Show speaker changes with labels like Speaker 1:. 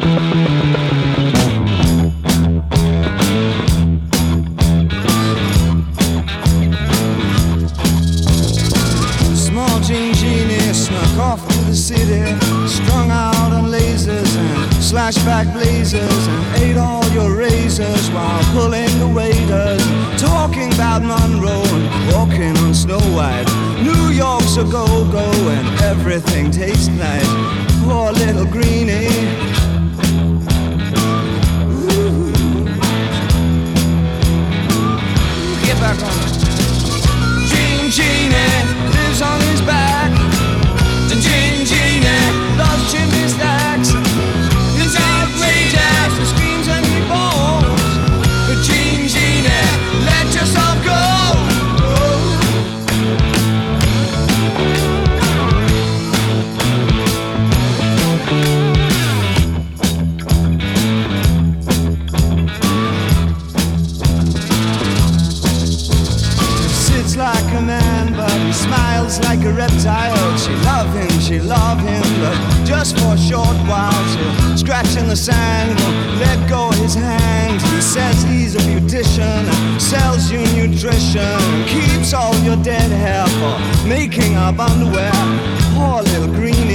Speaker 1: Strung out on lasers and slashback blazers, and ate all your razors while pulling the waiters, talking about Monroe and walking on Snow White. New York's a go-go and everything tastes nice. Poor little greenie. Ooh. Get back on it. Genie lives on his back. Genie loves chimney stacks. It's outrageous, he screams and he falls. But Genie, let yourself go. Sits like a man, but he smiles like a reptile. She love him, but just for a short while. She'll scratch in the sand, won't let go of his hand. He says he's a beautician, sells you nutrition, keeps all your dead hair for making up underwear. Poor little greenie.